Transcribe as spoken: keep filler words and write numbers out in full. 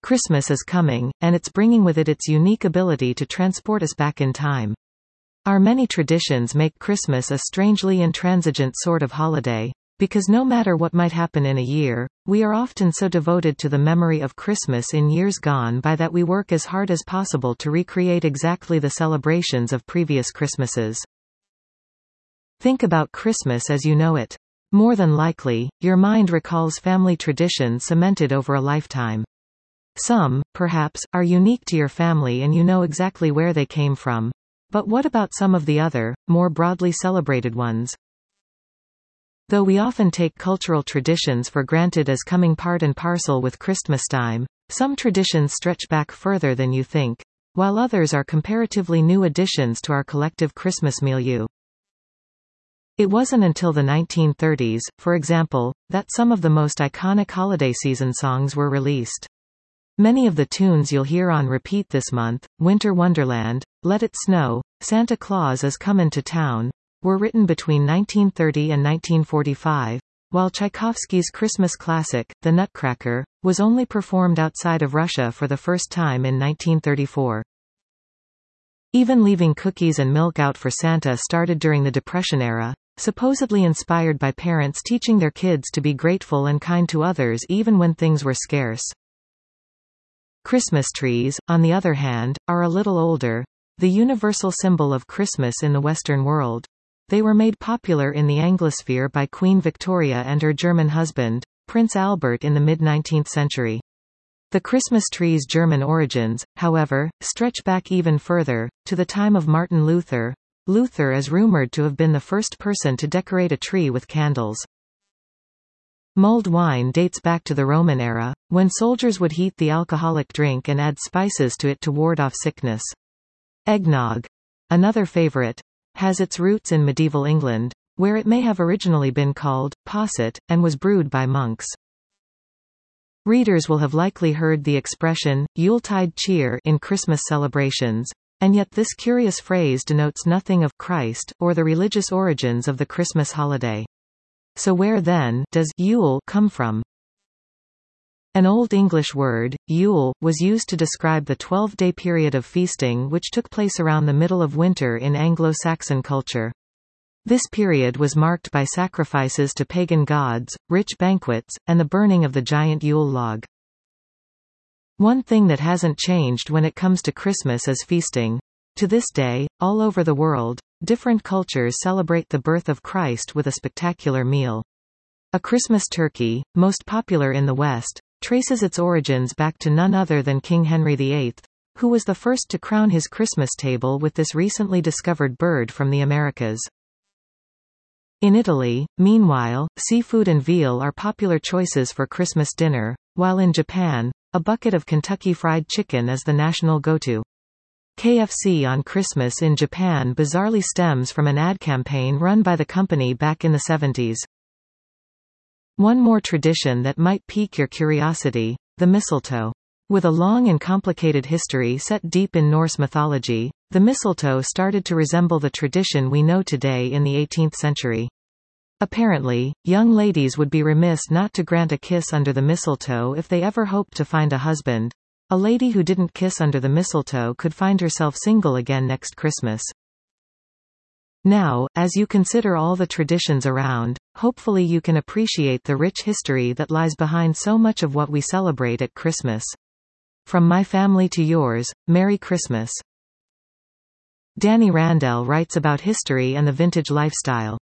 Christmas is coming, and it's bringing with it its unique ability to transport us back in time. Our many traditions make Christmas a strangely intransigent sort of holiday, because no matter what might happen in a year, we are often so devoted to the memory of Christmas in years gone by that we work as hard as possible to recreate exactly the celebrations of previous Christmases. Think about Christmas as you know it. More than likely, your mind recalls family traditions cemented over a lifetime. Some, perhaps, are unique to your family and you know exactly where they came from. But what about some of the other, more broadly celebrated ones? Though we often take cultural traditions for granted as coming part and parcel with Christmastime, some traditions stretch back further than you think, while others are comparatively new additions to our collective Christmas milieu. It wasn't until the nineteen thirties, for example, that some of the most iconic holiday season songs were released. Many of the tunes you'll hear on repeat this month, Winter Wonderland, Let It Snow, Santa Claus Is Comin' to Town, were written between nineteen thirty and nineteen forty-five, while Tchaikovsky's Christmas classic, The Nutcracker, was only performed outside of Russia for the first time in nineteen thirty-four. Even Leaving Cookies and Milk Out for Santa started during the Depression era, supposedly inspired by parents teaching their kids to be grateful and kind to others even when things were scarce. Christmas trees, on the other hand, are a little older, the universal symbol of Christmas in the Western world. They were made popular in the Anglosphere by Queen Victoria and her German husband, Prince Albert in the mid-nineteenth century. The Christmas tree's German origins, however, stretch back even further, to the time of Martin Luther. Luther is rumored to have been the first person to decorate a tree with candles. Mulled wine dates back to the Roman era, when soldiers would heat the alcoholic drink and add spices to it to ward off sickness. Eggnog, another favorite, has its roots in medieval England, where it may have originally been called posset, and was brewed by monks. Readers will have likely heard the expression, Yuletide cheer, in Christmas celebrations, and yet this curious phrase denotes nothing of Christ, or the religious origins of the Christmas holiday. So where then, does Yule come from? An Old English word, Yule, was used to describe the twelve-day period of feasting which took place around the middle of winter in Anglo-Saxon culture. This period was marked by sacrifices to pagan gods, rich banquets, and the burning of the giant Yule log. One thing that hasn't changed when it comes to Christmas is feasting. To this day, all over the world, different cultures celebrate the birth of Christ with a spectacular meal. A Christmas turkey, most popular in the West, traces its origins back to none other than King Henry the Eighth, who was the first to crown his Christmas table with this recently discovered bird from the Americas. In Italy, meanwhile, seafood and veal are popular choices for Christmas dinner, while in Japan, a bucket of Kentucky Fried Chicken is the national go-to. K F C on Christmas in Japan bizarrely stems from an ad campaign run by the company back in the seventies. One more tradition that might pique your curiosity, the mistletoe. With a long and complicated history set deep in Norse mythology, the mistletoe started to resemble the tradition we know today in the eighteenth century. Apparently, young ladies would be remiss not to grant a kiss under the mistletoe if they ever hoped to find a husband. A lady who didn't kiss under the mistletoe could find herself single again next Christmas. Now, as you consider all the traditions around, hopefully you can appreciate the rich history that lies behind so much of what we celebrate at Christmas. From my family to yours, Merry Christmas. Danny Randell writes about history and the vintage lifestyle.